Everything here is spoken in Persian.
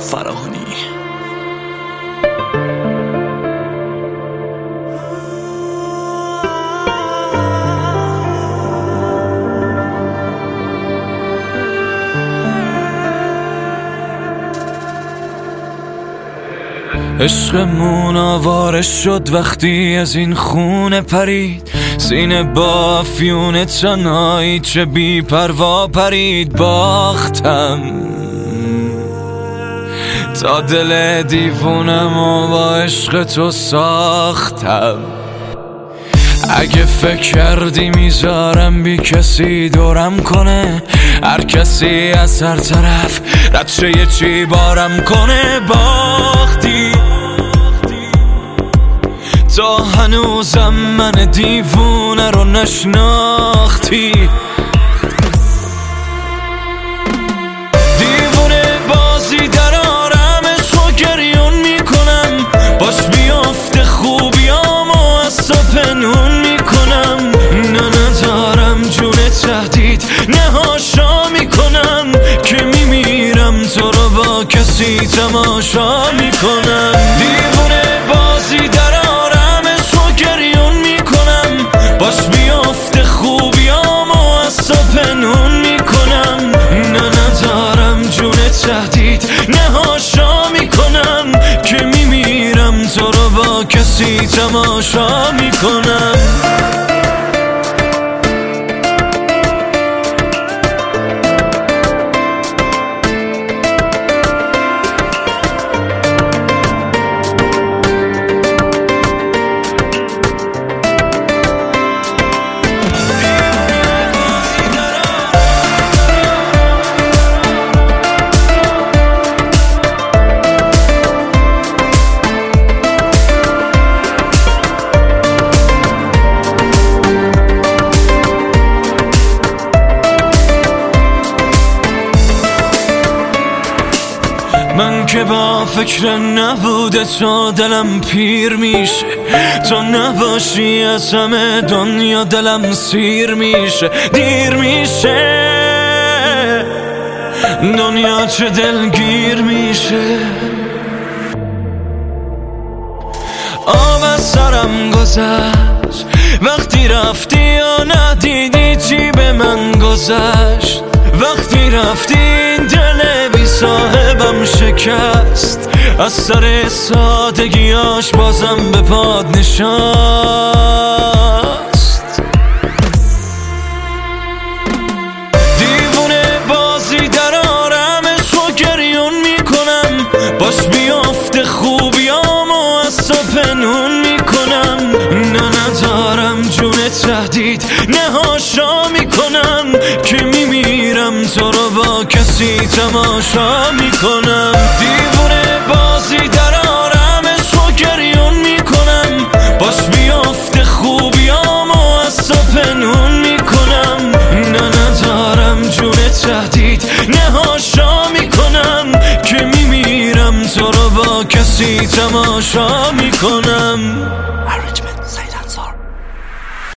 فراهانی. عشقمون آواره شد وقتی از این خونه پرید، سینه با افیون تنهایی چه بی پروا پرید. باختم تا دل دیوونم و با عشق تو ساختم. اگه فکر کردی میذارم بی کسی دورم کنه، هر کسی از هر طرف ردشه یه چی بارم کنه. باختی تا هنوزم من دیوونه رو نشناختی. دیوونه بازی در آرمش و گریون میکنم، باش بیافته خوبیامو از تو پنهون میکنم. نه ندارم جون تهدید، نه هاشا میکنم که میمیرم تو رو با کسی تماشا میکنم. دیوونه بازی در آرمش و گریون میکنم، باش بیافته خوبیامو از تو پنهون میکنم. نه ندارم جون تهدید، نه هاشا میکنم که میمیرم تو رو با کسی تماشا میکنم. من که با فکر نبوده تو دلم پیر میشه، تو نباشی از همه دنیا دلم سیر میشه. دیر میشه دنیا چه دلگیر میشه. آب از سرم گذشت وقتی رفتی و ندیدی چی به من گذشت. وقتی رفتی این دل بی صاحبم شکست، از سر سادگیاش بازم به پاد نشست. دیوونه بازی در آرمش و گریون میکنم، باش بیافته خوبیامو از تو پنهون میکنم. نه ندارم جون تهدید، نه هاشا میکنم که میمیرم تو رو با کسی تماشا میکنم. دیوونه بازی در آرمش و گریون میکنم، باش بیافته خوبیامو از تو پنهون میکنم. نه ندارم جون تهدید، نه هاشا میکنم که میمیرم تو رو با کسی تماشا میکنم.